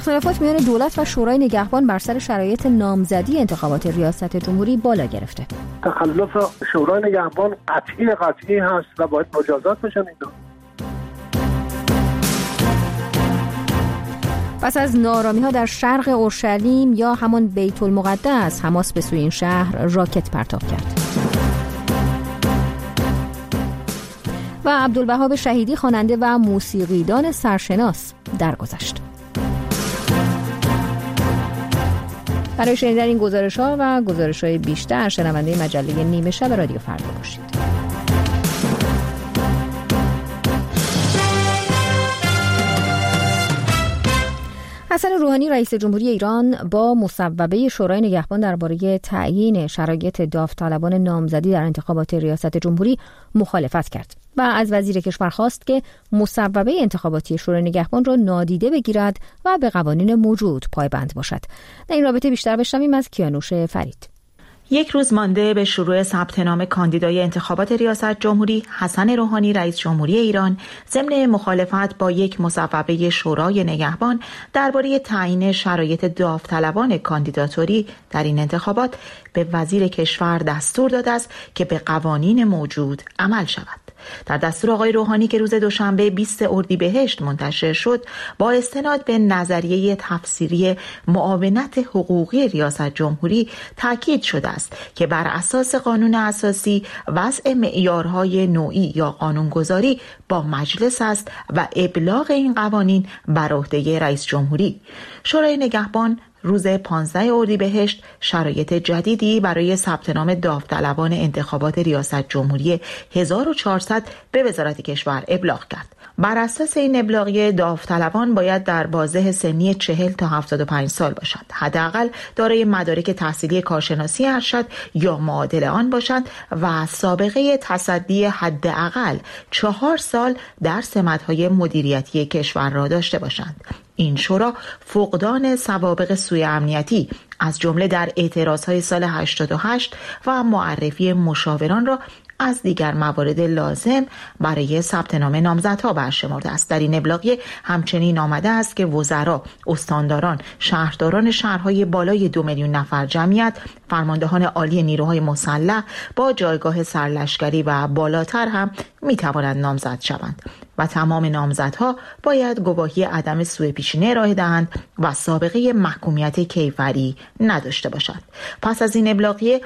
اختلافات میان دولت و شورای نگهبان بر سر شرایط نامزدی انتخابات ریاست جمهوری بالا گرفته. تخلف شورای نگهبان قطعی هست و باید مجازات بشن اینا. پس از ناآرامی‌ها در شرق اورشلیم یا همان بیت المقدس، حماس به سوی این شهر راکت پرتاب کرد. و عبدالوهاب شهیدی خواننده و موسیقیدان سرشناس درگذشت. برای شنیدن این گزارش‌ها و گزارش‌های بیشتر شنونده مجله نیمه شب رادیو فردا باشید. حسن روحانی رئیس جمهوری ایران با مصوبه شورای نگهبان درباره تعیین شرایط داوطلبان نامزدی در انتخابات ریاست جمهوری مخالفت کرد و از وزیر کشور خواست که مصوبه انتخاباتی شورای نگهبان را نادیده بگیرد و به قوانین موجود پایبند باشد. در این رابطه بیشتر بشنویم از کیانوش فرید. یک روز مانده به شروع ثبت نام کاندیدای انتخابات ریاست جمهوری، حسن روحانی رئیس جمهوری ایران ضمن مخالفت با یک مصوبه شورای نگهبان درباره تعیین شرایط داوطلبان کاندیداتوری در این انتخابات به وزیر کشور دستور داده است که به قوانین موجود عمل شود. در دستور آقای روحانی که روز دوشنبه 20 اردیبهشت منتشر شد، با استناد به نظریه تفسیری معاونت حقوقی ریاست جمهوری تاکید شده است که بر اساس قانون اساسی وضع معیارهای نوعی یا قانونگذاری با مجلس است و ابلاغ این قوانین بر عهده رئیس جمهوری. شورای نگهبان روز 15 اردیبهشت شرایط جدیدی برای ثبت نام داوطلبان انتخابات ریاست جمهوری 1400 به وزارت کشور ابلاغ کرد. بر اساس این ابلاغیه داوطلبان باید در بازه سنی 40 تا 75 سال باشند، حداقل دارای مدارک تحصیلی کارشناسی ارشد یا معادل آن باشند و سابقه تصدی حداقل 4 سال در سمت‌های مدیریتی کشور را داشته باشند. این شورا فقدان سوابق سوء امنیتی از جمله در اعتراضهای سال 88 و معرفی مشاوران را از دیگر موارد لازم برای ثبت نام نامزدها برشمرده است. در این ابلاغیه همچنین آمده است که وزرا، استانداران، شهرداران شهرهای بالای 2 میلیون نفر جمعیت، فرماندهان عالی نیروهای مسلح با جایگاه سرلشکری و بالاتر هم می توانند نامزد شوند و تمام نامزدها باید گواهی عدم سوء پیشینه ارائه دهند و سابقه محکومیت کیفری نداشته باشند. پس از این ابلاغیه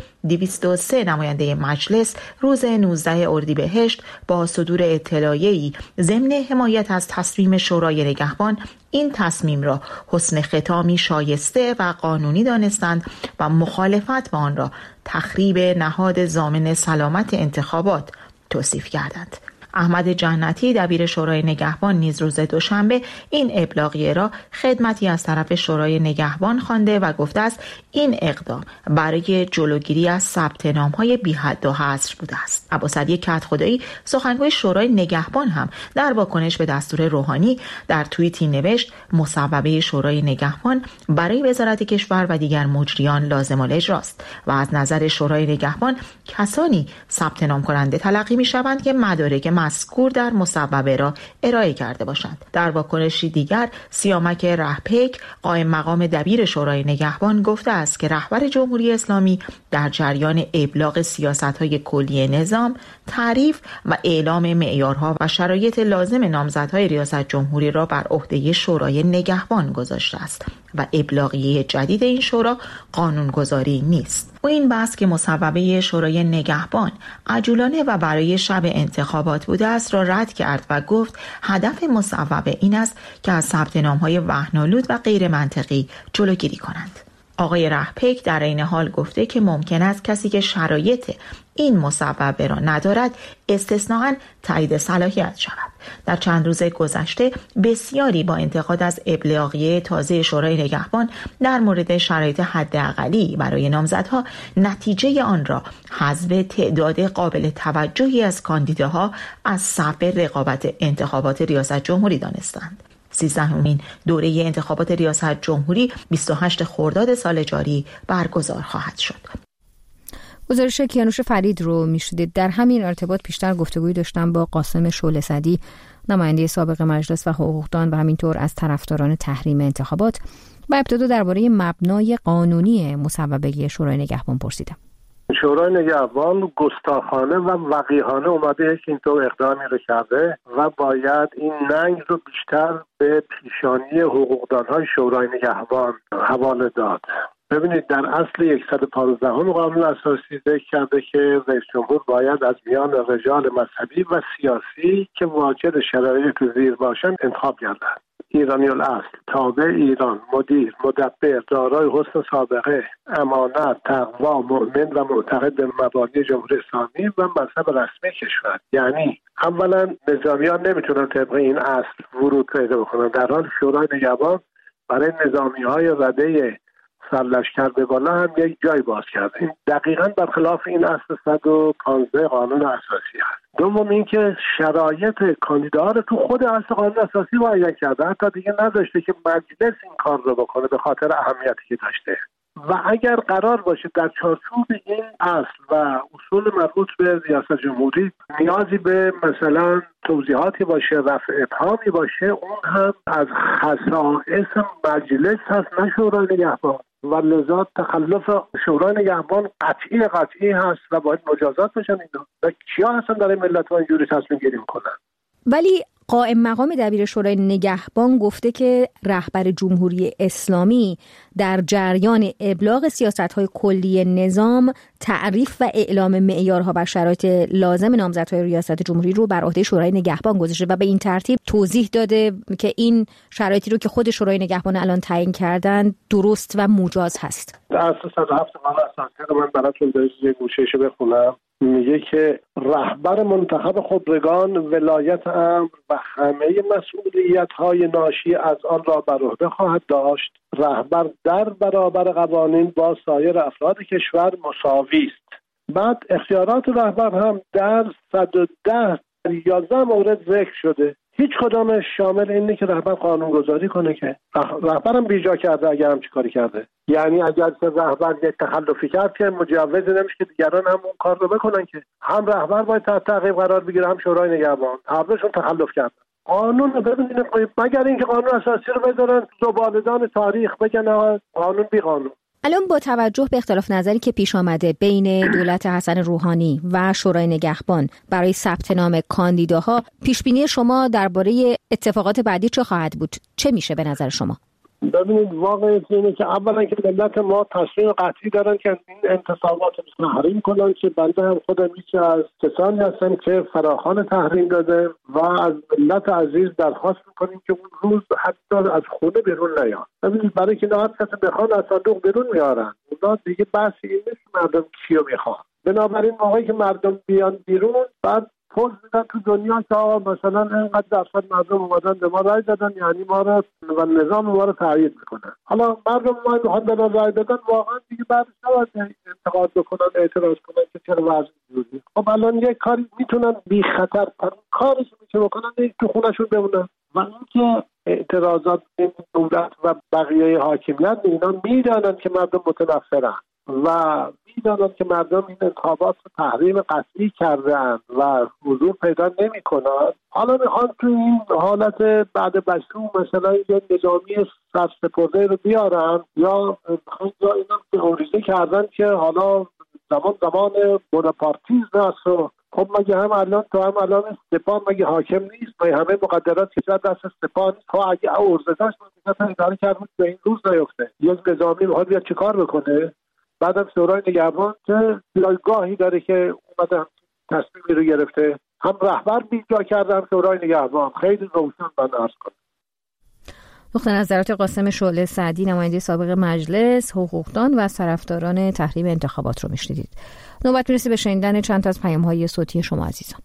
203 نماینده مجلس روز 19 اردیبهشت با صدور اطلاعیه‌ای ضمن حمایت از تصمیم شورای نگهبان این تصمیم را حسن ختامی شایسته و قانونی دانستند و مخالفت با آن را تخریب نهاد ضامن سلامت انتخابات توصیف کردند. احمد جنتی دبیر شورای نگهبان نیز روز دوشنبه این ابلاغیه را خدمتی از طرف شورای نگهبان خوانده و گفته است این اقدام برای جلوگیری از ثبت نام‌های بی‌حد و حصر بوده است. عباسعلی کدخدایی سخنگوی شورای نگهبان هم در واکنش به دستور روحانی در توییتی نوشت مصوبه شورای نگهبان برای وزارت کشور و دیگر مجریان لازم الاجراست و از نظر شورای نگهبان کسانی ثبت نام کننده تلقی می‌شوند که مدارک مذکور در مصوبه را ارائه کرده باشند. در واکنشی دیگر سیامک رهپیک قائم مقام دبیر شورای نگهبان گفته است که رهبر جمهوری اسلامی در جریان ابلاغ سیاست‌های کلی نظام، تعریف و اعلام معیارها و شرایط لازم نامزدهای ریاست جمهوری را بر عهده شورای نگهبان گذاشته است و ابلاغیه جدید این شورا قانونگذاری نیست. او این بحث که مصوبه شورای نگهبان عجولانه و برای شب انتخابات بوده است را رد کرد و گفت هدف مصوبه این است که از ثبت نام‌های وهن‌آلود و غیر منطقی جلوگیری کنند. آقای رهپیک در این حال گفته که ممکن است کسی که شرایط این مصوبه را ندارد استثناءً تایید صلاحیت شود. در چند روز گذشته بسیاری با انتقاد از ابلاغیه تازه شورای نگهبان در مورد شرایط حداقلی برای نامزدها نتیجه آن را حذف تعداد قابل توجهی از کاندیداها از صف رقابت انتخابات ریاست جمهوری دانستند. 13مین دوره انتخابات ریاست جمهوری 28 خرداد سال جاری برگزار خواهد شد. گزارش کیانوش فرید رو میشدید. در همین ارتباط پیشتر گفتگویی داشتم با قاسم شعله سعدی، نماینده سابق مجلس و حقوقدان و همینطور از طرفداران تحریم انتخابات. و ابتدا درباره مبنای قانونی مصوبه شورای نگهبان پرسیدم. شورای نگهبان گستاخانه و وقیحانه اومده که اینطور اقدامی رو کرده و باید این ننگ رو بیشتر به پیشانی حقوقدان‌های شورای نگهبان حواله داد. ببینید، در اصل 115 قانون اساسی ذکر کرده که رئیس جمهور باید از میان رجال مذهبی و سیاسی که واجد شرایط زیر باشند انتخاب گردد. ایرانی الاصل، تابع ایران، مدیر، مدبر، دارای حسن سابقه، امانت، تقوا، مؤمن و معتقد به مبادی جمهوری اسلامی و مذهب رسمی کشور. یعنی اولا نظامیان نمیتونن طبق این اصل ورود پیدا بکنن، در حال شورای نگهبان برای نظامی‌های رده سرلشکر به بالا هم یک جای باز کرد. این دقیقاً برخلاف این اصل 115 قانون اساسی است. دوم اینکه شرایط کاندیداها رو تو خود اصل قانون اساسی معین کرده، حتی دیگه نذاشته که مجلس این کار رو بکنه به خاطر اهمیتی که داشته. و اگر قرار باشه در چارچوب این اصل و اصول مربوط به ریاست جمهوری نیازی به مثلا توضیحاتی باشه، رفع ابهامی باشه، اون هم از خصائص مجلس هست، نه شورای نگهبان. و لذا تخلف شورای نگهبان قطعی هست و باید مجازات بشن. اینا و کیا هستن برای ملت ما اینجوری تصمیم گیری میکنن؟ ولی قائم مقام دبیر شورای نگهبان گفته که رهبر جمهوری اسلامی در جریان ابلاغ سیاست‌های کلی نظام تعریف و اعلام معیارها و شرایط لازم نامزدهای ریاست جمهوری رو بر عهده شورای نگهبان گذاشته و به این ترتیب توضیح داده که این شرایطی رو که خود شورای نگهبان الان تعیین کردن درست و مجاز هست. اصل 107 قانون اساسی رو من براتون یه گوشه‌اش بخونم. میگه که رهبر منتخب خبرگان ولایت امر و همه مسئولیت‌های ناشی از آن را بر عهده خواهد داشت. رهبر در برابر قوانین با سایر افراد کشور مساوی است. بعد اختیارات رهبر هم در 110 11 مورد ذکر شده. هیچ کدامش شامل اینه که رهبر قانونگذاری کنه، که رهبرم بیجا کرده اگر هم چی کاری کرده. یعنی اگر رهبر یک تخلفی کرد که مجوز نمیشه که دیگران هم اون کار رو بکنن، که هم رهبر باید تحت تعقیب قرار بگیره هم شورای نگهبان. هر دوشون تخلف کردن. قانون رو ببینید، مگر اینکه قانون اساسی رو بذارن زبالدان تاریخ بگن قانون بی قانون. الان با توجه به اختلاف نظری که پیش آمده بین دولت حسن روحانی و شورای نگهبان برای ثبت نام کاندیداها، پیش بینی شما درباره اتفاقات بعدی چه خواهد بود؟ چه میشه به نظر شما؟ ببینید، واقعیت اینه که اولا که ملت ما تصمیم قطعی دارن که این انتصابات رو تحریم کنن، که بنده هم خودم یکی از کسانی هستم که فراخوان تحریم داده و از ملت عزیز درخواست میکنیم که اون روز حتی از خونه بیرون نیان. ببینید، برای که نه کسی بخوان از صندوق بیرون میارن، اونا دیگه بحثی این نیست مردم کیو میخوان. بنابراین موقعی که مردم بیان بیرون، بعد پوز میدن تو دنیا که آقا مثلا اینقدر درصد مردم اومدن به ما رای دادن، یعنی ما رو و نظام ما رو تایید میکنن. حالا مردم ما میخوان به رای دادن، واقعا دیگه بعدش نباید انتقاد بکنن، اعتراض کنن که چرا وضع اینجوریه. خب الان یک کاری میتونن بی خطر کارش میشه بکنن، تو خونهشون بمونن. و اینکه اعتراضات این دولت و بقیه حاکمیت اینا میدانن که مردم متنفرن و میدانند که مردم این انتخابات رو تحریم قطعی کردن و حضور پیدا نمی کنند. حالا میخوان تو این حالت بعد بشروع مثلا یه نظامی سرسپرده رو بیارن، یا اینا تئوریزه کردن که حالا زمان بوناپارتیزم هست. و خب مگه هم الان سپاه مگه حاکم نیست؟ مگه همه مقدرات کشور دست سپاه نیست؟ خب اگه عرضه داشت ممکنه اداره کرده به این روز نیفته. یک نظامی میخواد بیاد چیکار بکنه؟ بعدم شورای نگهبان که جایگاهی داره که اومده تصمیمی رو گرفته، هم رهبر بیجا کرده هم شورای نگهبان. خیلی روشن من عرض کنم. نقطه نظرات قاسم شعله سعدی، نماینده سابق مجلس، حقوقدان و طرفداران تحریم انتخابات رو میشنیدید. نوبت میرسه به شنیدن چند تا از پیام‌های صوتی شما عزیزان.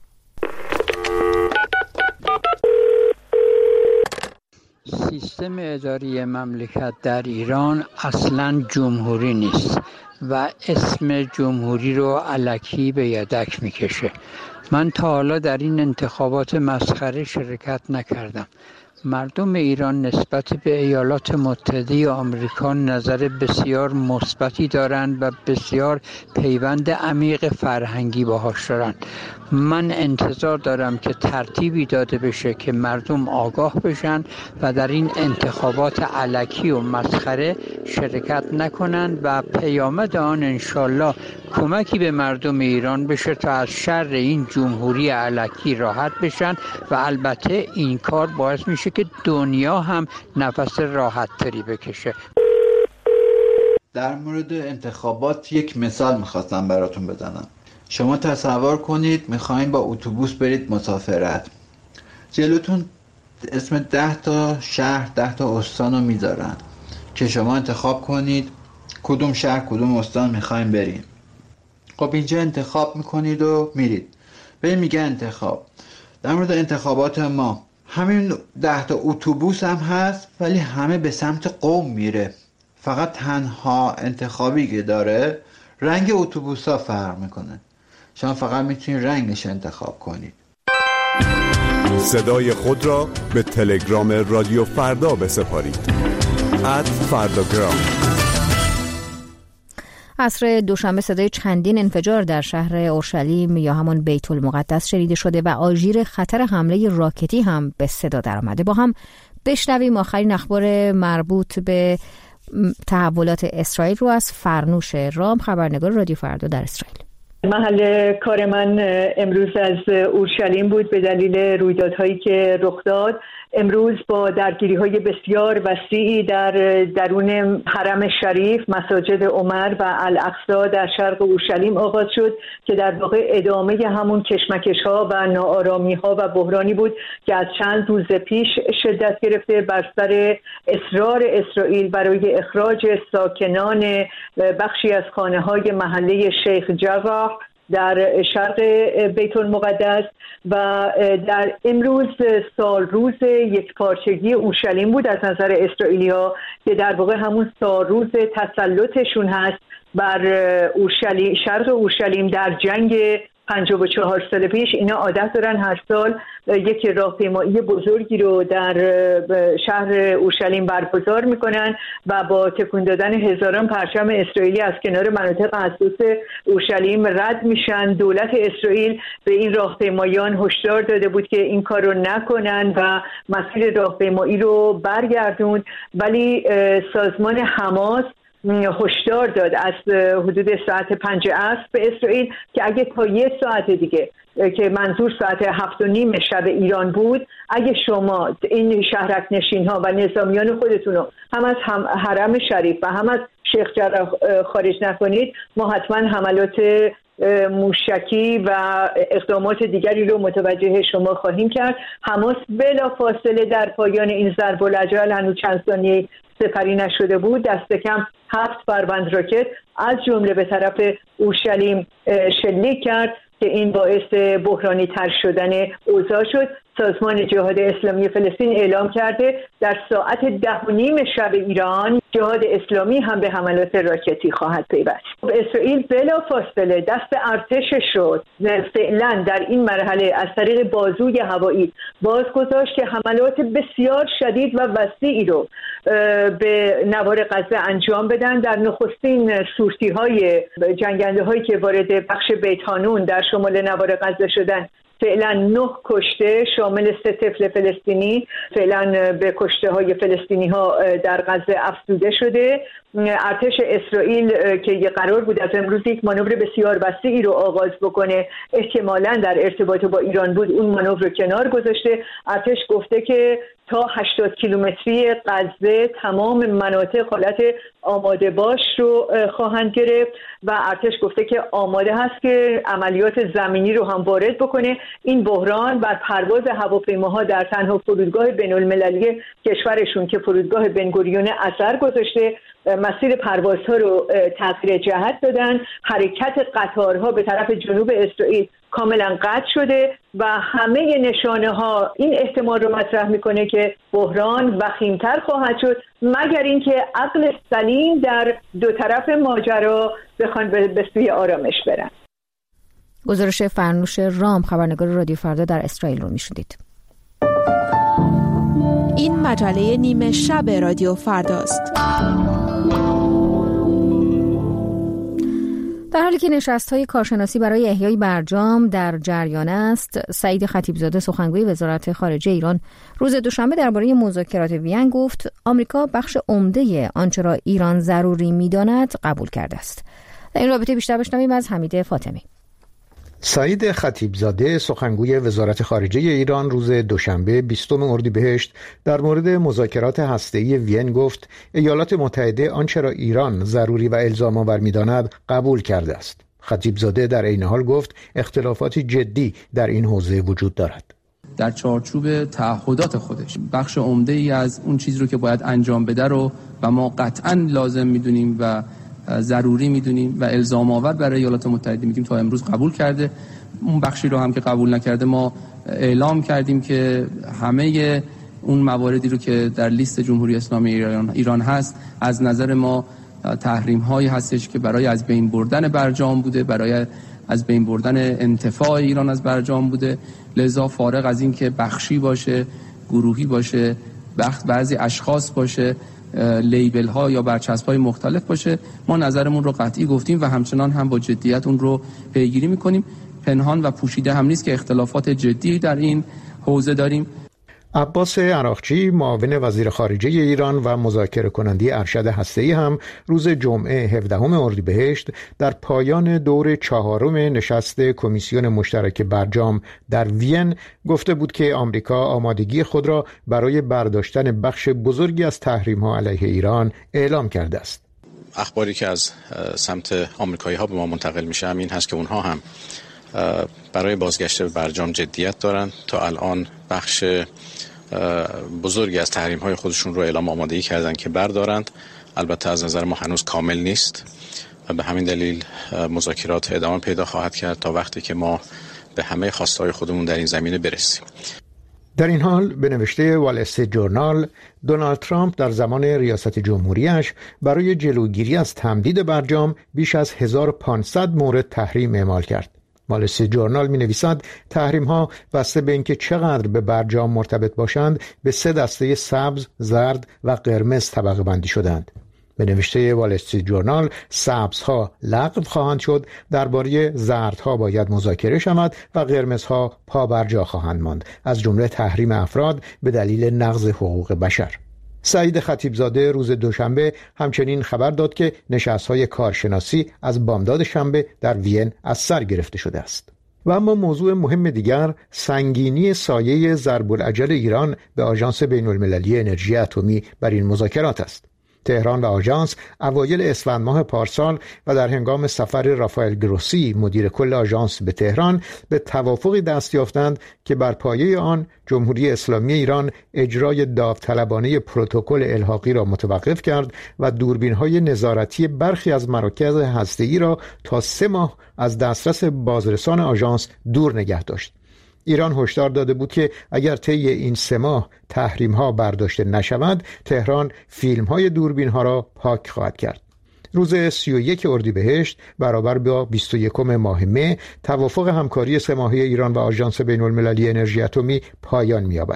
سیستم اداری مملکت در ایران اصلاً جمهوری نیست و اسم جمهوری رو الکی به یدک میکشه. من تا حالا در این انتخابات مسخره شرکت نکردم مردم ایران نسبت به ایالات متحده آمریکا نظر بسیار مثبتی دارند و بسیار پیوند عمیق فرهنگی باهاش دارند. من انتظار دارم که ترتیبی داده بشه که مردم آگاه بشن و در این انتخابات الکی و مسخره شرکت نکنند و پیامد آن انشالله کمکی به مردم ایران بشه تا از شر این جمهوری الکی راحت بشن و البته این کار باعث میشه که دنیا هم نفس راحت تری بکشه. در مورد انتخابات یک مثال میخواستم براتون بزنم. شما تصور کنید میخواین با اتوبوس برید مسافرت، جلوتون اسم 10 تا شهر 10 تا استان رو میذارن که شما انتخاب کنید کدوم شهر کدوم استان میخواین برید. خب اینجا انتخاب میکنید و میرید. به میگه انتخاب. در مورد انتخابات ما همین 10 تا اتوبوس هم هست ولی همه به سمت قم میره. فقط تنها انتخابی که داره رنگ اتوبوس ها فرق میکنه. شما فقط میتونید رنگش انتخاب کنید. صدای خود را به تلگرام رادیو فردا بسپارید. @فرداگرام. عصر دوشنبه صدای چندین انفجار در شهر اورشلیم یا همان بیت المقدس شنیده شده و آژیر خطر حمله راکتی هم به صدا درآمده. با هم بشنویم آخرین اخبار مربوط به تحولات اسرائیل رو از فرنوش رام، خبرنگار رادیو فردا در اسرائیل. محل کار من امروز از اورشلیم بود به دلیل رویدادهایی که رخ داد. امروز با درگیری‌های بسیار وسیعی در درون حرم شریف، مساجد عمر و الاقصی در شرق اورشلیم آغاز شد که در واقع ادامه همون کشمکش‌ها و ناآرامی‌ها و بحرانی بود که از چند روز پیش شدت گرفته بر سر اصرار اسرائیل برای اخراج ساکنان بخشی از خانه‌های محله شیخ جراح در شرق بیت المقدس. و در امروز سال روز یک پارچگی اورشلیم بود از نظر اسرائیلی‌ها که در واقع همون سال روز تسلطشون هست بر اورشلیم، شرق اورشلیم در جنگ 54 سال پیش. اینا عادت دارن هر سال یک راهپیمایی بزرگی رو در شهر اورشلیم برگزار میکنن و با تکون دادن هزاران پرچم اسرائیلی از کنار مناطق حساس اورشلیم رد میشن. دولت اسرائیل به این راهپیمایان هشدار داده بود که این کار رو نکنن و مسیر راهپیمایی رو برگردوند، ولی سازمان حماس هشدار داد از حدود ساعت 5 عصر به اسرائیل که اگه تا 1 ساعت دیگه، که منظور ساعت 7:30 شب ایران بود، اگه شما این شهرک نشین ها و نظامیان خودتون رو هم از حرم شریف و هم از شیخ جراح خارج نکنید، ما حتما حملات موشکی و اقدامات دیگری رو متوجه شما خواهیم کرد. حماس بلا فاصله در پایان این ضرب العجل، هنوز چند ثانیه سپری نشده بود، دست کم 7 فروند راکت از جمله به طرف اورشلیم شلیک کرد که این باعث بحرانی تر شدن اوضاع شد. سازمان جهاد اسلامی فلسطین اعلام کرده در ساعت 10:30 شب ایران جهاد اسلامی هم به حملات راکتی خواهد پیوست. اسرائیل بلا فاصله دست ارتشش شد فعلا در این مرحله از طریق بازوی هوایی باز گذاشت که حملات بسیار شدید و وسیعی رو به نوار غزه انجام بدن. در نخستین سورتی‌های جنگنده هایی که وارد بخش بیت حانون در شمال نوار غزه شدن، فعلا 9 کشته شامل 3 طفل فلسطینی فعلا به کشته های فلسطینی ها در غزه افزوده شده. ارتش اسرائیل که قرار بود از امروز یک مانور بسیار وسیعی رو آغاز بکنه، احتمالاً در ارتباط با ایران بود، اون مانور رو کنار گذاشته. ارتش گفته که تا 80 کیلومتری غزه تمام مناطق حالت آماده باش رو خواهند گرفت و ارتش گفته که آماده هست که عملیات زمینی رو هم وارد بکنه. این بحران بر پرواز هواپیماها در تنها فرودگاه بین‌المللی کشورشون که فرودگاه بن‌گوریون اثر گذاشته، مسیر پروازها رو تغییر جهت دادن. حرکت قطارها به طرف جنوب اسرائیل کاملا قطع شده و همه نشانه ها این احتمال رو مطرح میکنه که بحران وخیمتر خواهد شد مگر اینکه عقل سلیم در دو طرف ماجرا بخوان به سوی آرامش برن. گزارش فرنوش رام، خبرنگار رادیو فردا در اسرائیل رو میشنیدید. این مجله نیمه شب رادیو فرداست. در حالی که نشست‌های کارشناسی برای احیای برجام در جریان است، سعید خطیبزاده سخنگوی وزارت خارجه ایران روز دوشنبه درباره مذاکرات وین گفت آمریکا بخش عمده آنچه را ایران ضروری می‌داند قبول کرده است. در این رابطه بیشتر بشنویم از حمید فاطمی. سعید خطیبزاده سخنگوی وزارت خارجه ایران روز دوشنبه 20 اردیبهشت در مورد مذاکرات هسته‌ای وین گفت ایالات متحده آنچه را ایران ضروری و الزام آور می‌داند قبول کرده است. خطیبزاده در عین حال گفت اختلافاتی جدی در این حوزه وجود دارد. در چارچوب تعهدات خودش بخش عمده‌ای از اون چیزی رو که باید انجام بده رو و ما قطعاً لازم می‌دونیم و ضروری میدونیم و الزام آور برای ایالات متحده میگیم تا امروز قبول کرده. اون بخشی رو هم که قبول نکرده ما اعلام کردیم که همه اون مواردی رو که در لیست جمهوری اسلامی ایران هست از نظر ما تحریم هایی هستش که برای از بین بردن برجام بوده، برای از بین بردن انتفاع ایران از برجام بوده. لذا فارغ از این که بخشی باشه، گروهی باشه، بعضی اشخاص باشه، لیبل ها یا برچسب های مختلف باشه، ما نظرمون رو قطعی گفتیم و همچنان هم با جدیت اون رو پیگیری میکنیم. پنهان و پوشیده هم نیست که اختلافات جدی در این حوزه داریم. عباس عراقچی معاون وزیر خارجه ایران و مذاکره کننده ارشد هسته‌ای هم روز جمعه 17 اردیبهشت در پایان دور 4 نشست کمیسیون مشترک برجام در وین گفته بود که آمریکا آمادگی خود را برای برداشتن بخش بزرگی از تحریم‌ها علیه ایران اعلام کرده است. اخباری که از سمت آمریکایی‌ها به ما منتقل میشه همین هست که اونها هم برای بازگشت به برجام جدیت دارن. تا الان بخش بزرگی از تحریم‌های خودشون رو اعلام آمادگی کردن که بردارند. البته از نظر ما هنوز کامل نیست و به همین دلیل مذاکرات ادامه پیدا خواهد کرد تا وقتی که ما به همه خواسته‌های خودمون در این زمینه برسیم. در این حال به نوشته وال استریت جورنال، دونالد ترامپ در زمان ریاست جمهوریش برای جلوگیری از تمدید برجام بیش از 1500 مورد تحریم اعمال کرد. وال استریت جورنال می نویسد تحریم ها بسته به اینکه چقدر به برجام مرتبط باشند به 3 دسته سبز، زرد و قرمز طبقه بندی شدند. به نوشته وال استریت جورنال سبزها لغو خواهند شد، درباره زردها باید مذاکره شود و قرمزها پابرجا خواهند ماند، از جمله تحریم افراد به دلیل نقض حقوق بشر. سعید خطیبزاده روز دوشنبه همچنین خبر داد که نشست‌های کارشناسی از بامداد شنبه در وین از سر گرفته شده است. و اما موضوع مهم دیگر سنگینی سایه ضرب العجل ایران به آژانس بین‌المللی انرژی اتمی بر این مذاکرات است. تهران و آژانس اوایل اسفند ماه پارسال و در هنگام سفر رافائل گروسی مدیر کل آژانس به تهران به توافقی دست یافتند که بر پایه آن جمهوری اسلامی ایران اجرای داوطلبانه پروتکل الحاقی را متوقف کرد و دوربین‌های نظارتی برخی از مراکز هسته‌ای را تا 3 ماه از دسترس بازرسان آژانس دور نگه داشت. ایران هشدار داده بود که اگر طی این 3 ماه تحریم‌ها برداشته نشود، تهران فیلم‌های دوربین‌ها را پاک خواهد کرد. روز 31 اردیبهشت برابر با 21 ماه مه توافق همکاری 3 ماهه ایران و آژانس بین‌المللی انرژی اتمی پایان می‌یابد.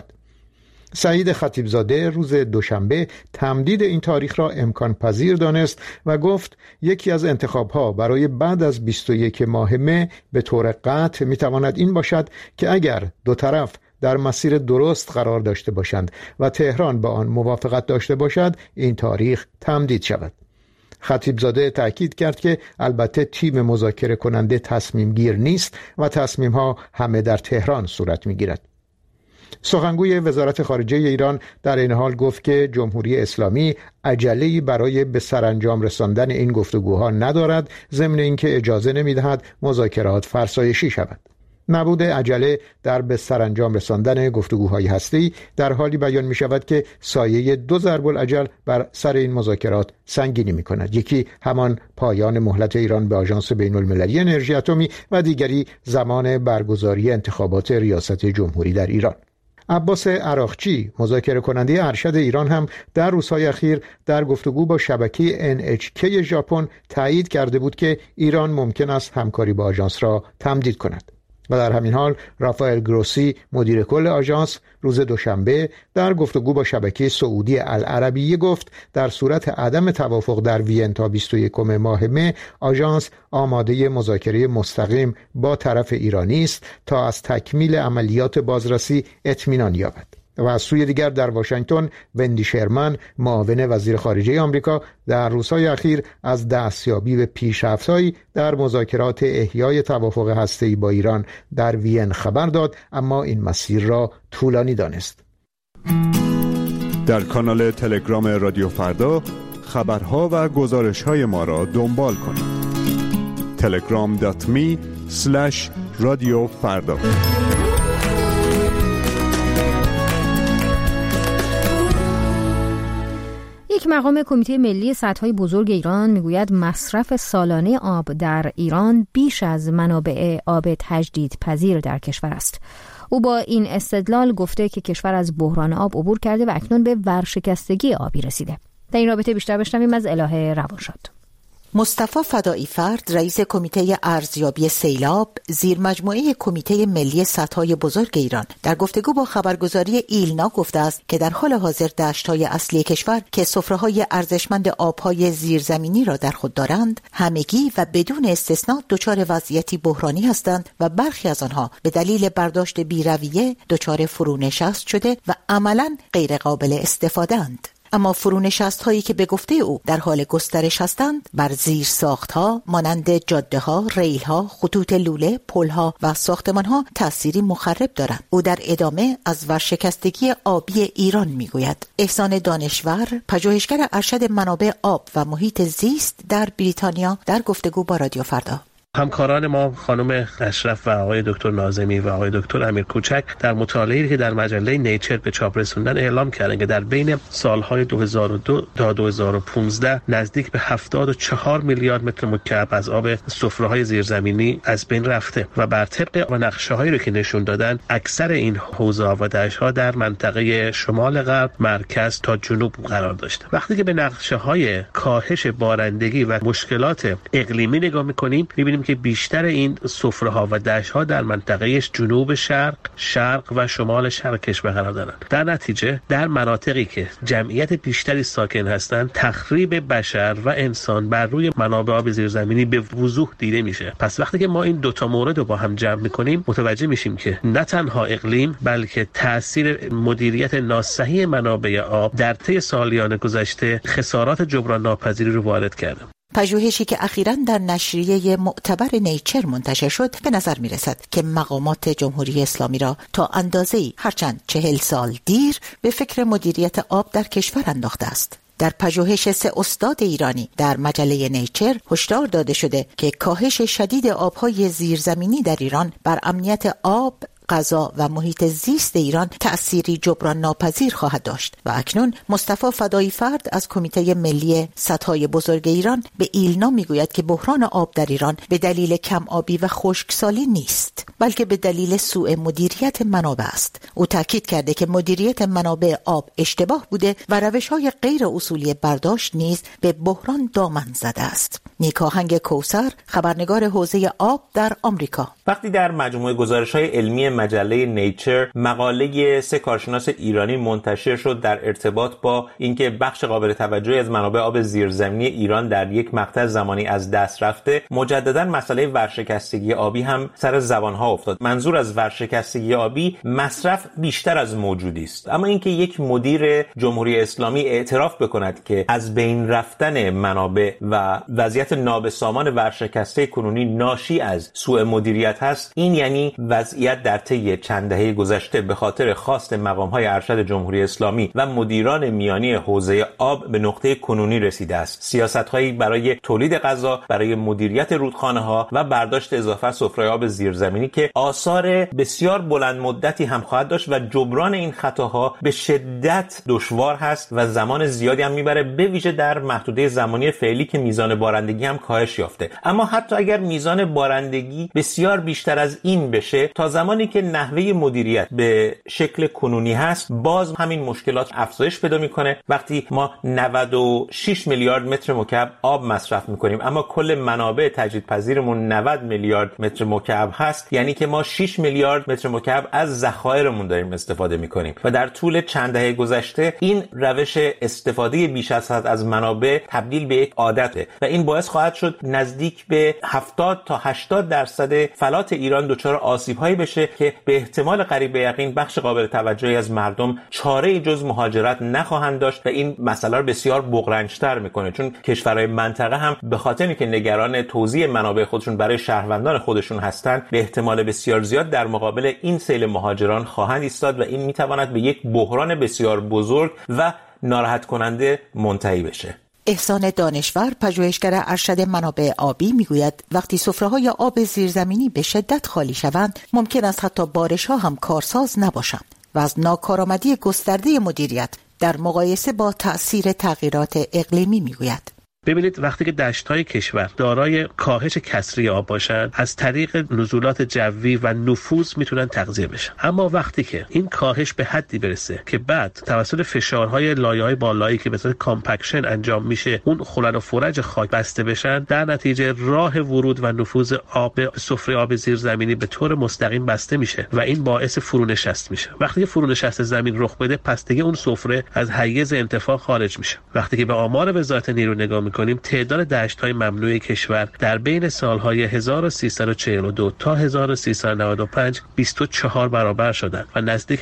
سعید خطیبزاده روز دوشنبه تمدید این تاریخ را امکان پذیر دانست و گفت یکی از انتخاب‌ها برای بعد از 21 ماه مه به طور قطع می‌تواند این باشد که اگر دو طرف در مسیر درست قرار داشته باشند و تهران با آن موافقت داشته باشد این تاریخ تمدید شود. خطیبزاده تأکید کرد که البته تیم مذاکره کننده تصمیم گیر نیست و تصمیم‌ها همه در تهران صورت می‌گیرد. سخنگوی وزارت خارجه ایران در این حال گفت که جمهوری اسلامی عجله‌ای برای به سرانجام رساندن این گفتگوها ندارد، ضمن اینکه اجازه نمی‌دهد مذاکرات فرسایشی شود. نبود عجله در به سرانجام رساندن گفتگوهای هسته‌ای در حالی بیان می‌شود که سایه 2 ضرب العجل بر سر این مذاکرات سنگینی می‌کند. یکی همان پایان مهلت ایران به آژانس بین‌المللی انرژی اتمی و دیگری زمان برگزاری انتخابات ریاست جمهوری در ایران. عباس عراقچی مذاکره کننده ارشد ایران هم در روزهای اخیر در گفتگو با شبکه NHK ژاپن تایید کرده بود که ایران ممکن است همکاری با آژانس را تمدید کند. و در همین حال رافائل گروسی مدیر کل آژانس روز دوشنبه در گفتگو با شبکه سعودی العربیه گفت در صورت عدم توافق در وین تا 21 ماه مه آژانس آماده مذاکره مستقیم با طرف ایرانی است تا از تکمیل عملیات بازرسی اطمینان یابد. و از سوی دیگر در واشنگتن وندی شرمن معاون وزیر خارجه آمریکا در روزهای اخیر از دستیابی به پیشرفت‌هایی در مذاکرات احیای توافق هسته‌ای با ایران در وین خبر داد، اما این مسیر را طولانی دانست. در کانال تلگرام رادیو فردا خبرها و گزارش‌های ما را دنبال کنید. telegram.me/رادیو فردا. یک مقام کمیته ملی سدهای بزرگ ایران میگوید مصرف سالانه آب در ایران بیش از منابع آب تجدیدپذیر در کشور است. او با این استدلال گفته که کشور از بحران آب عبور کرده و اکنون به ورشکستگی آبی رسیده. در این رابطه بیشتر بشنویم از الهه روانشاد. مصطفی فدایی فرد رئیس کمیته ارزیابی سیلاب زیر مجموعه کمیته ملی سدهای بزرگ ایران در گفتگو با خبرگزاری ایلنا گفته است که در حال حاضر دشت‌های اصلی کشور که سفره‌های ارزشمند آب‌های زیرزمینی را در خود دارند همگی و بدون استثناء دچار وضعیتی بحرانی هستند و برخی از آنها به دلیل برداشت بی‌رویه دچار فرونشست شده و عملاً غیر قابل استفاده اند. اما فرونشست هایی که به گفته او در حال گسترش هستند بر زیر ساخت ها مانند جاده ها، ریل ها، خطوط لوله، پل ها و ساختمان ها تأثیری مخرب دارند. او در ادامه از ورشکستگی آبی ایران میگوید. احسان دانشور، پژوهشگر ارشد منابع آب و محیط زیست در بریتانیا در گفتگو با رادیو فردا. همکاران ما خانم اشرف و آقای دکتر ناظمی و آقای دکتر امیر کوچک در مطالعه‌ای که در مجله نیچر به چاپ رسوندن اعلام کردند که در بین سالهای 2002 تا 2015 نزدیک به 74 میلیارد متر مکعب از آب سفره‌های زیرزمینی از بین رفته و بر طبق نقشه‌هایی رو که نشون دادن اکثر این حوضه‌ها و دشت‌ها در منطقه شمال غرب، مرکز تا جنوب قرار داشته. وقتی که به نقشه‌های کاهش بارندگی و مشکلات اقلیمی نگاه می‌کنیم می‌بینیم که بیشتر این سفره‌ها و دشت‌ها در منطقه جنوب شرق و شمال شرق کشور قرار دارند. در نتیجه در مناطقی که جمعیت بیشتری ساکن هستند تخریب بشر و انسان بر روی منابع آب زیرزمینی به وضوح دیده میشه. پس وقتی که ما این دوتا مورد رو با هم جمع می‌کنیم متوجه میشیم که نه تنها اقلیم بلکه تأثیر مدیریت ناصحیح منابع آب در طی سالیان گذشته خسارات جبران ناپذیری رو وارد کرده. پژوهشی که اخیراً در نشریه معتبر نیچر منتشر شد به نظر می رسد که مقامات جمهوری اسلامی را تا اندازه‌ای هرچند 40 سال دیر به فکر مدیریت آب در کشور انداخته است. در پژوهش 3 استاد ایرانی در مجله نیچر هشدار داده شده که کاهش شدید آبهای زیرزمینی در ایران بر امنیت آب، غذا و محیط زیست ایران تأثیری جبران ناپذیر خواهد داشت و اکنون مصطفی فدایی فرد از کمیته ملی سدهای بزرگ ایران به ایلنا میگوید که بحران آب در ایران به دلیل کم آبی و خشکسالی نیست بلکه به دلیل سوء مدیریت منابع است. او تاکید کرده که مدیریت منابع آب اشتباه بوده و روش‌های غیر اصولی برداشت نیز به بحران دامن زده است. نیکاهنگ کوثر، خبرنگار حوزه آب در آمریکا. وقتی در مجموعه گزارش‌های علمی مجله نیچر مقاله 3 کارشناس ایرانی منتشر شد در ارتباط با اینکه بخش قابل توجهی از منابع آب زیرزمینی ایران در یک مقطع زمانی از دست رفته، مجددا مسئله ورشکستگی آبی هم سر زبانها افتاد. منظور از ورشکستگی آبی مصرف بیشتر از موجودی است، اما اینکه یک مدیر جمهوری اسلامی اعتراف بکند که از بین رفتن منابع و وضعیت نابسامان ورشکسته کنونی ناشی از سوء مدیریت هست، این یعنی وضعیت در طی چند دهه گذشته به خاطر خواست مقام‌های ارشد جمهوری اسلامی و مدیران میانی حوزه آب به نقطه کنونی رسیده است. سیاست‌هایی برای تولید غذا، برای مدیریت رودخانه‌ها و برداشت اضافه سفره آب زیرزمینی که آثار بسیار بلند مدتی هم خواهد داشت و جبران این خطاها به شدت دشوار هست و زمان زیادی هم میبره، به ویژه در محدوده زمانی فعلی که میزان بارندگی هم کاهش یافته. اما حتی اگر میزان بارندگی بسیار بیشتر از این بشه، تا زمانی که که نحوه مدیریت به شکل کنونی هست، باز همین مشکلات افزایش پیدا میکنه. وقتی ما 96 میلیارد متر مکعب آب مصرف میکنیم اما کل منابع تجدیدپذیرمون 90 میلیارد متر مکعب هست، یعنی که ما 6 میلیارد متر مکعب از ذخایرمون داریم استفاده میکنیم و در طول چند دهه گذشته این روش استفاده بیش از حد از منابع تبدیل به یک عادته و این باعث خواهد شد نزدیک به 70 تا 80% فلات ایران دچار آسیب‌هایی بشه که به احتمال قریب به یقین بخش قابل توجهی از مردم چاره‌ای جز مهاجرت نخواهند داشت و این مسئله رو بسیار بغرنج‌تر میکنه، چون کشورهای منطقه هم به خاطر اینکه نگران توزیع منابع خودشون برای شهروندان خودشون هستند، به احتمال بسیار زیاد در مقابل این سیل مهاجران خواهند ایستاد و این میتواند به یک بحران بسیار بزرگ و ناراحت کننده منتهی بشه. احسان دانشور، پژوهشگر ارشد منابع آبی، میگوید وقتی سفره‌های آب زیرزمینی به شدت خالی شوند، ممکن است حتی بارش‌ها هم کارساز نباشند و از ناکارآمدی گسترده مدیریت در مقایسه با تأثیر تغییرات اقلیمی میگوید. ببینید وقتی که دشت‌های کشور دارای کاهش کسری آب باشند، از طریق نزولات جوی و نفوذ میتونن تغذیه بشن. اما وقتی که این کاهش به حدی برسه که بعد توسط فشارهای لایه‌های بالایی که به صورت کامپکشن انجام میشه، اون خلل و فرج خاک بسته بشن، در نتیجه راه ورود و نفوذ آب سفره آب زیرزمینی به طور مستقیم بسته میشه و این باعث فرونشست میشه. وقتی که فرونشست زمین رخ بده، پس دیگه اون سفره از حیز انتفاع خارج میشه. وقتی که به آمار وزارت نیرو نگاه کنیم، تعداد دشت‌های ممنوع کشور در بین سال‌های 1342 تا 1395 24 برابر شدند و نزدیک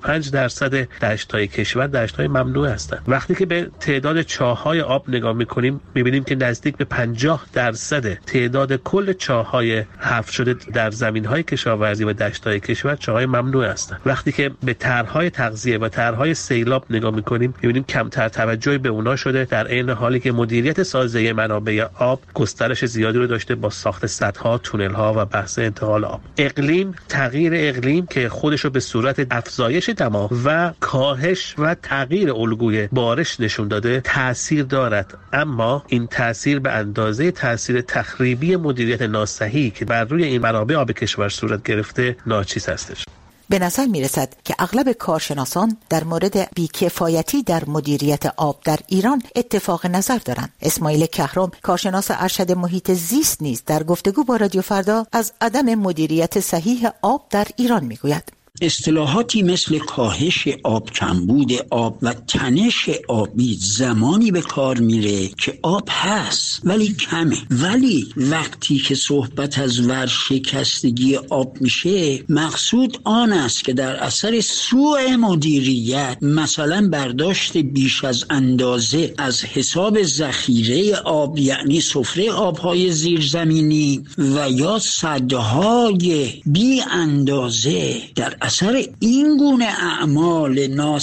65% دشت‌های کشور دشت‌های ممنوع هستند. وقتی که به تعداد چاه‌های آب نگاه می‌کنیم، می‌بینیم که نزدیک به 50% تعداد کل چاه‌های حفر شده در زمین‌های کشاورزی و دشت‌های کشور چاه‌های ممنوع هستند. وقتی که به طرح‌های تغذیه و طرح‌های سیلاب نگاه می‌کنیم، می‌بینیم کمتر توجهی به اونها شده، در عین حالی که مدیریت سازه منابع آب گسترش زیادی رو داشته با ساخت سدها، تونل‌ها و بحث انتقال آب. اقلیم، تغییر اقلیم که خودش رو به صورت افزایش دما و کاهش و تغییر الگوی بارش نشون داده تأثیر دارد، اما این تأثیر به اندازه تأثیر تخریبی مدیریت ناصحیحی که بر روی این منابع آب کشور صورت گرفته ناچیز هستش. به نظر می رسد که اغلب کارشناسان در مورد بیکفایتی در مدیریت آب در ایران اتفاق نظر دارند. اسماعیل کهرم، کارشناس ارشد محیط زیست، نیز در گفتگو با رادیو فردا از عدم مدیریت صحیح آب در ایران می گوید. اصطلاحاتی مثل کاهش آب، کمبود آب و تنش آبی زمانی به کار میره که آب هست ولی کمه. ولی وقتی که صحبت از ورشکستگی آب میشه، مقصود آن است که در اثر سوء مدیریت، مثلا برداشت بیش از اندازه از حساب ذخیره آب، یعنی سفره آبهای زیرزمینی و یا سدهای بی اندازه، در اثر این گونه اعمال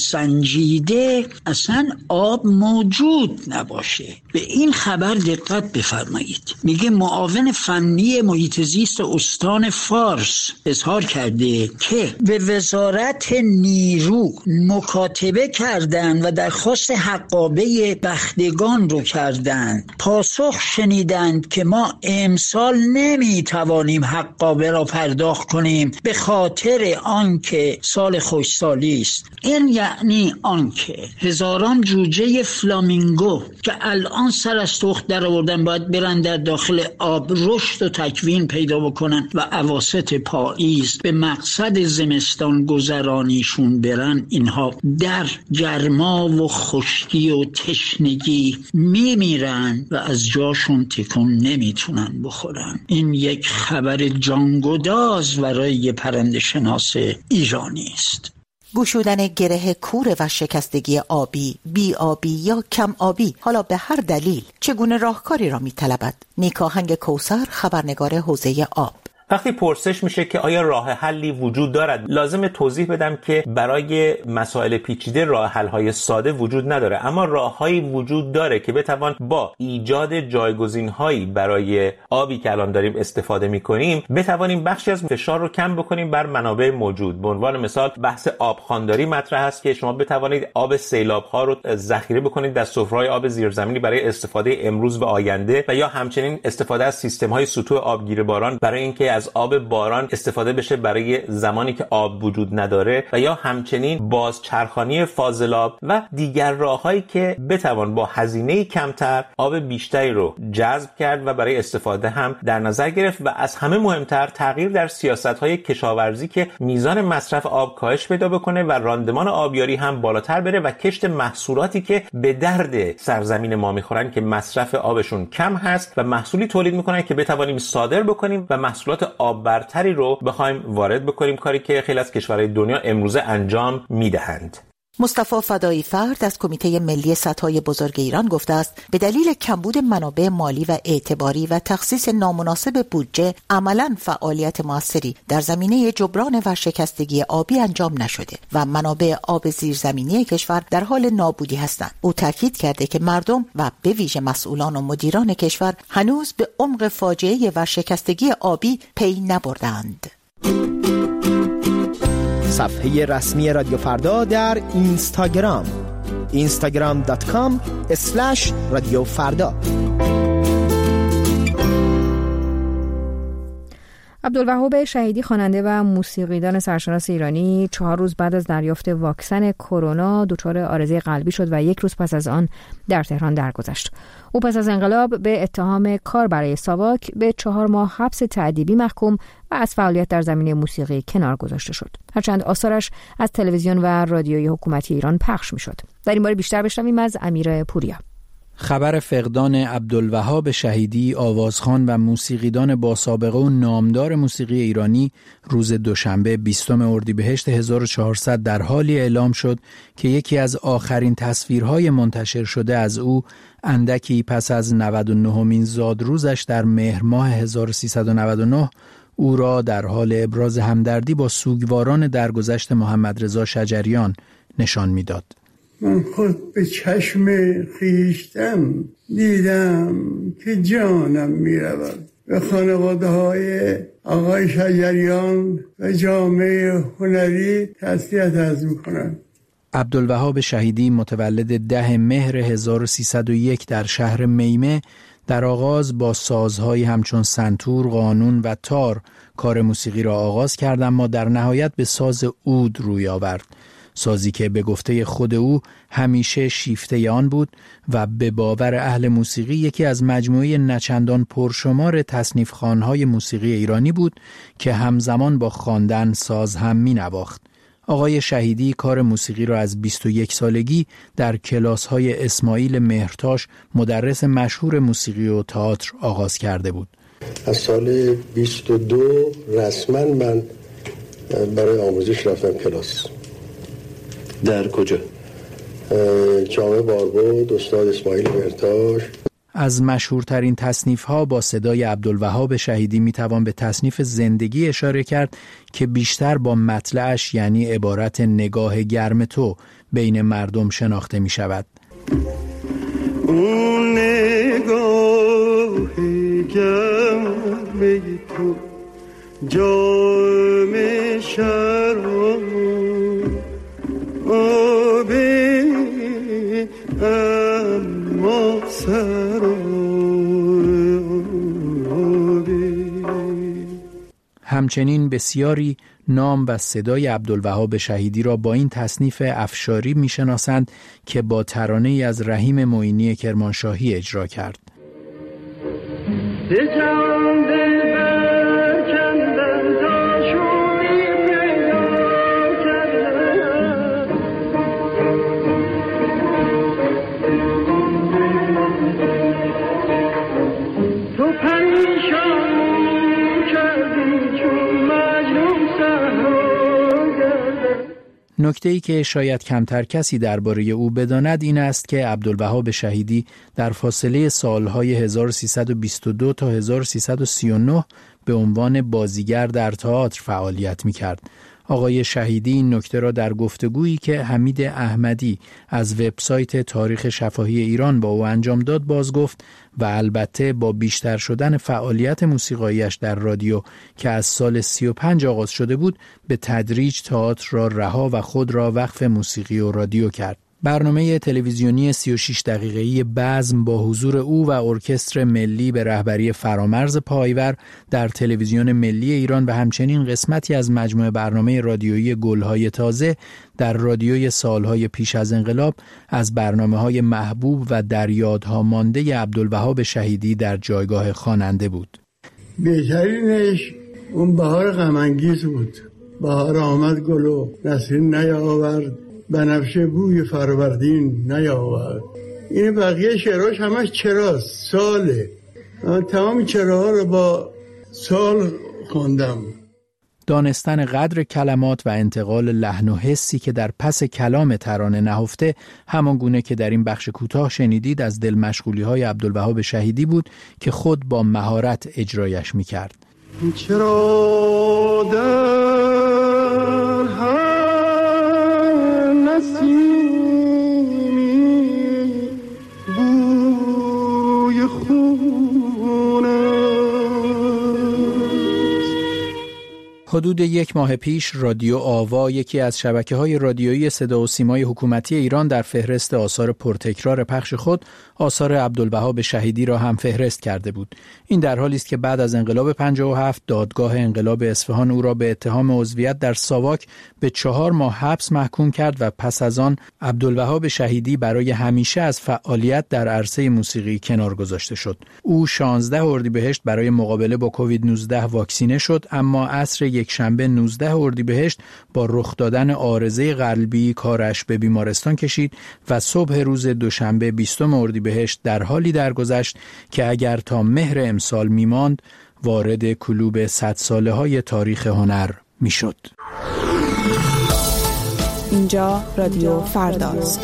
ناسنجیده اصلا آب موجود نباشه. به این خبر دقت بفرمایید. میگه معاون فنی محیط زیست استان فارس اظهار کرده که به وزارت نیرو مکاتبه کردند و درخواست حقابه بختگان رو کردند. پاسخ شنیدند که ما امسال نمیتوانیم حقابه را پرداخت کنیم به خاطر آنکه سال خوشسالی است. این یعنی آنکه هزاران جوجه فلامینگو که الان سر از تخت در آوردن باید برن در داخل آب رشد و تکوین پیدا بکنن و اواسط پاییز به مقصد زمستان گذرانیشون برن، اینها در گرما و خشکی و تشنگی میمیرن و از جاشون تکون نمیتونن بخورن. این یک خبر جانگداز برای پرنده شناس ایرانی است. گشودن گره کوره و شکستگی آبی، بی آبی یا کم آبی، حالا به هر دلیل، چگونه راهکاری را می‌طلبد؟ نیکاهنگ کوثر، خبرنگار حوزه آب. وقتی پرسش میشه که آیا راه حلی وجود دارد، لازم توضیح بدم که برای مسائل پیچیده راه حل‌های ساده وجود نداره، اما راه‌هایی وجود داره که بتوان با ایجاد جایگزین‌هایی برای آبی که الان داریم استفاده می‌کنیم بتوانیم بخشی از فشار رو کم بکنیم بر منابع موجود. به عنوان مثال بحث آبخوانداری مطرح است که شما بتوانید آب سیلاب‌ها رو ذخیره بکنید در سفره‌های آب زیرزمینی برای استفاده امروز و آینده، و یا همچنین استفاده از سیستم‌های سطوح آبگیر باران برای اینکه از آب باران استفاده بشه برای زمانی که آب وجود نداره و یا همچنین بازچرخانی فاضلاب و دیگر راههایی که بتوان با هزینه کمتر آب بیشتری رو جذب کرد و برای استفاده هم در نظر گرفت و از همه مهمتر تغییر در سیاست‌های کشاورزی که میزان مصرف آب کاهش پیدا بکنه و راندمان آبیاری هم بالاتر بره و کشت محصولاتی که به درد سرزمین ما میخورن که مصرف آبشون کم هست و محصولی تولید میکنن که بتوانیم صادر بکنیم و محصولات آب برتری رو بخوایم وارد بکنیم، کاری که خیلی از کشورهای دنیا امروزه انجام میدهند. مصطفی فدایی فرد از کمیته ملی سدهای بزرگ ایران گفته است به دلیل کمبود منابع مالی و اعتباری و تخصیص نامناسب بودجه عملاً فعالیت موثری در زمینه جبران ورشکستگی آبی انجام نشده و منابع آب زیرزمینی کشور در حال نابودی هستند. او تاکید کرده که مردم و به ویژه مسئولان و مدیران کشور هنوز به عمق فاجعه ورشکستگی آبی پی نبردند. صفحه رسمی رادیو فردا در اینستاگرام instagram.com/رادیو فردا. عبدالوهاب شهیدی خواننده و موسیقیدان سرشناس ایرانی 4 روز بعد از دریافت واکسن کرونا دچار عارضه قلبی شد و 1 روز پس از آن در تهران درگذشت. او پس از انقلاب به اتهام کار برای ساواک به 4 ماه حبس تأدیبی محکوم و از فعالیت در زمینه موسیقی کنار گذاشته شد. هرچند آثارش از تلویزیون و رادیوی حکومتی ایران پخش می‌شد. در این باره بیشتر بشنویم از امیر پوریا. خبر فقدان عبدالوهاب شهیدی، آوازخوان و موسیقیدان با سابقه و نامدار موسیقی ایرانی روز دوشنبه 20 اردیبهشت 1400 در حالی اعلام شد که یکی از آخرین تصویرهای منتشر شده از او اندکی پس از 99مین زادروزش در مهر ماه 1399 او را در حال ابراز همدردی با سوگواران درگذشت محمد رضا شجریان نشان می‌داد. من خود به چشم خویشتن دیدم که جانم می رود. به خانواده های آقای شجریان و جامعه هنری تسلیت عرض می کنم. عبدالوهاب شهیدی متولد 10 مهر 1301 در شهر میمه در آغاز با سازهایی همچون سنتور، قانون و تار کار موسیقی را آغاز کرد، اما در نهایت به ساز عود روی آورد. سازی که به گفته خود او همیشه شیفته آن بود و به باور اهل موسیقی یکی از مجموعه نچندان پرشمار تصنیف‌خوان‌های موسیقی ایرانی بود که همزمان با خواندن ساز هم می‌نواخت. آقای شهیدی کار موسیقی را از 21 سالگی در کلاس‌های اسماعیل مهرتاش مدرس مشهور موسیقی و تئاتر آغاز کرده بود. از سال 22 رسما من برای آموزش رفتم کلاس. در کجا؟ جامعه باربود، استاد اسماعیل مهرتاش. از مشهورترین تصنیف‌ها با صدای عبدالوهاب شهیدی میتوان به تصنیف زندگی اشاره کرد که بیشتر با مطلعش یعنی عبارت نگاه گرم تو بین مردم شناخته می شود. اون نگاه گرم تو جام شراب اما همچنین بسیاری نام و صدای عبدالوهاب شهیدی را با این تصنیف افشاری میشناسند که با ترانه‌ای از رحیم معینی کرمانشاهی اجرا کرد. نکته‌ای که شاید کمتر کسی درباره او بداند این است که عبدالوهاب شهیدی در فاصله سالهای 1322 تا 1339 به عنوان بازیگر در تئاتر فعالیت می‌کرد. آقای شهیدی این نکته را در گفتگویی که حمید احمدی از وبسایت تاریخ شفاهی ایران با او انجام داد باز گفت و البته با بیشتر شدن فعالیت موسیقاییش در رادیو که از سال 35 آغاز شده بود به تدریج تئاتر را رها و خود را وقف موسیقی و رادیو کرد. برنامه تلویزیونی 36 دقیقه‌ای بزم با حضور او و ارکستر ملی به رهبری فرامرز پایور در تلویزیون ملی ایران و همچنین قسمتی از مجموعه برنامه رادیویی گل‌های تازه در رادیوی سالهای پیش از انقلاب از برنامه‌های محبوب و در یادها مانده عبدالوهاب شهیدی در جایگاه خواننده بود. بهترینش اون بهار غم‌انگیز بود. بهار آمد گل و نسرین نیاورد، بنفشه بوی فروردین نیاورد. این بقیه شعراش همش چراست، ساله. تمام چراها رو با سال خوندم. دانستن قدر کلمات و انتقال لحن و حسی که در پس کلام ترانه نهفته، همان گونه که در این بخش کوتاه شنیدید از دل مشغولی‌های عبدالوهاب شهیدی بود که خود با مهارت اجرایش می‌کرد. چرا در هر نسیمی بوی خون حدود 1 ماه پیش رادیو آوا، یکی از شبکه‌های رادیویی صدا و سیمای حکومتی ایران، در فهرست آثار پرتکرار پخش خود آثار عبدالوهاب شهیدی را هم فهرست کرده بود. این در حالی است که بعد از انقلاب 57 دادگاه انقلاب اصفهان او را به اتهام عضویت در ساواک به 4 ماه حبس محکوم کرد و پس از آن عبدالوهاب شهیدی برای همیشه از فعالیت در عرصه موسیقی کنار گذاشته شد. او 16 اردیبهشت برای مقابله با کووید 19 واکسینه شد، اما عصر یکشنبه 19 اردیبهشت با رخ دادن عارضه قلبی کارش به بیمارستان کشید و صبح روز دوشنبه 20 اردیبهشت در حالی درگذشت که اگر تا مهر امسال میماند وارد کلوب 100 ساله های تاریخ هنر میشد. اینجا رادیو فرداست.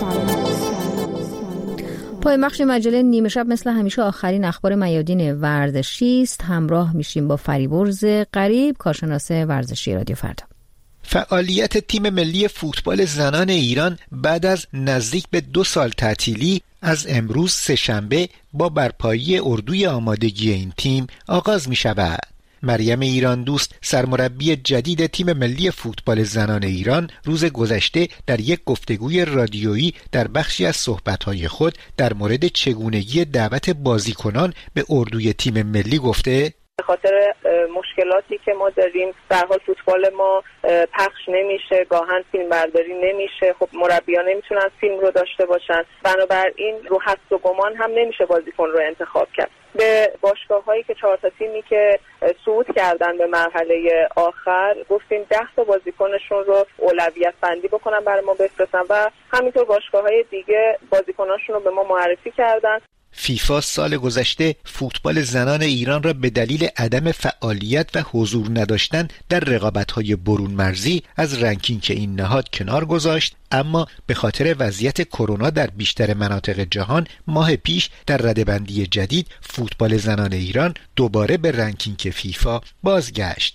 پای بخش مجله نیمه شب مثل همیشه آخرین اخبار میادین ورزشی است. همراه میشیم با فریبرز قریب، کارشناس ورزشی رادیو فردا. فعالیت تیم ملی فوتبال زنان ایران بعد از نزدیک به 2 سال تعطیلی از امروز سه‌شنبه با برپایی اردوی آمادگی این تیم آغاز می شود. مریم ایران دوست، سرمربی جدید تیم ملی فوتبال زنان ایران، روز گذشته در یک گفتگوی رادیویی در بخشی از صحبت‌های خود در مورد چگونگی دعوت بازیکنان به اردوی تیم ملی گفته: به خاطر مشکلاتی که ما داریم در حال فوتبال ما پخش نمیشه، گاهن فیلم برداری نمیشه، خب مربیان نمیتونن فیلم رو داشته باشن، بنابراین رو حدس و گمان هم نمیشه بازیکن رو انتخاب کرد. به باشگاه‌هایی که 4 تا تیمی که صعود کردن به مرحله آخر گفتیم 10 تا بازیکنشون رو اولویت بندی بکنن برای ما بفرستن و همینطور باشگاه‌های دیگه بازیکناشون رو به ما معرفی کردن. فیفا سال گذشته فوتبال زنان ایران را به دلیل عدم فعالیت و حضور نداشتن در رقابت‌های برون مرزی از رنکینگ این نهاد کنار گذاشت، اما به خاطر وضعیت کرونا در بیشتر مناطق جهان ماه پیش در رده‌بندی جدید فوتبال زنان ایران دوباره به رنکینگ فیفا بازگشت.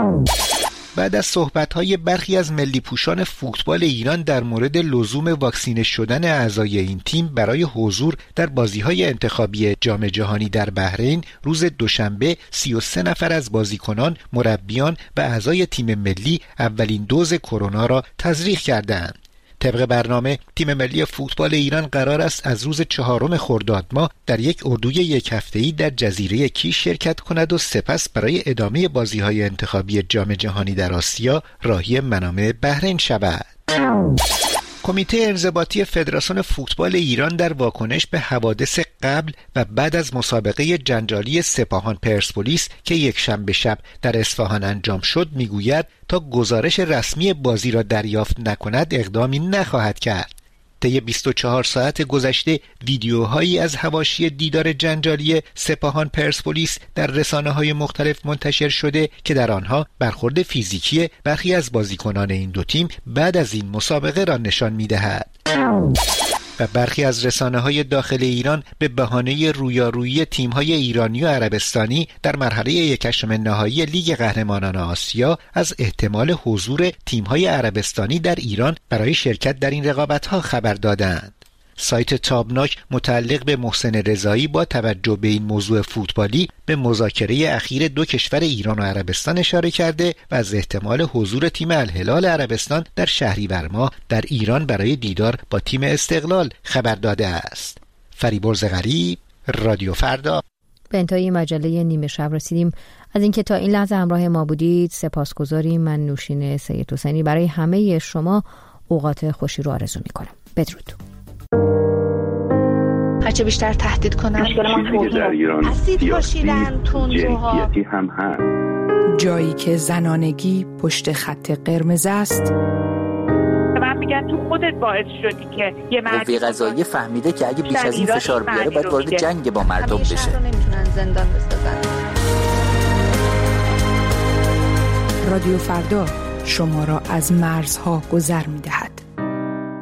بعد از صحبت‌های برخی از ملی پوشان فوتبال ایران در مورد لزوم واکسینه شدن اعضای این تیم برای حضور در بازی‌های انتخابی جام جهانی در بحرین، روز دوشنبه 33 نفر از بازیکنان، مربیان و اعضای تیم ملی اولین دوز کرونا را تزریق کردند. طبق برنامه تیم ملی فوتبال ایران قرار است از روز 4 خرداد ماه در یک اردوی 1 هفته‌ای در جزیره کیش شرکت کند و سپس برای ادامه بازی‌های انتخابی جام جهانی در آسیا راهی منامه بحرین شود. کمیته انضباطی فدراسیون فوتبال ایران در واکنش به حوادث قبل و بعد از مسابقه جنجالی سپاهان پرسپولیس که یکشنبه شب در اصفهان انجام شد میگوید تا گزارش رسمی بازی را دریافت نکند اقدامی نخواهد کرد. طی 24 ساعت گذشته ویدیوهایی از حواشی دیدار جنجالی سپاهان پرسپولیس در رسانه‌های مختلف منتشر شده که در آنها برخورد فیزیکی برخی از بازیکنان این دو تیم بعد از این مسابقه را نشان می‌دهد. و برخی از رسانه‌های داخل ایران به بهانه رویارویی تیم‌های ایرانی و عربستانی در مرحله 1/8 نهایی لیگ قهرمانان آسیا از احتمال حضور تیم‌های عربستانی در ایران برای شرکت در این رقابت‌ها خبر دادند. سایت تابناک متعلق به محسن رضایی با توجه به این موضوع فوتبالی به مذاکره اخیر دو کشور ایران و عربستان اشاره کرده و از احتمال حضور تیم الهلال عربستان در شهریور ماه در ایران برای دیدار با تیم استقلال خبر داده است. فریبرز غریب، رادیو فردا. به انتهای مجله نیمه شب رسیدیم. از اینکه تا این لحظه همراه ما بودید سپاسگزاریم. من نوشین سید حسینی برای همه شما اوقات خوشی رو آرزو میکنم. بدرود. هرچه بیشتر تهدید کنن در ایران اسید پاشیدن، تندروها هم هست. جایی که زنانگی پشت خط قرمز است. من میگن تو خودت باعث شدی که یه قوه قضاییه فهمیده که اگه بیش از این فشار بیاره باید وارد جنگ با مردم بشه. نمیتونن زندان بسازن. رادیو فردا شما را از مرزها گذر میدهد.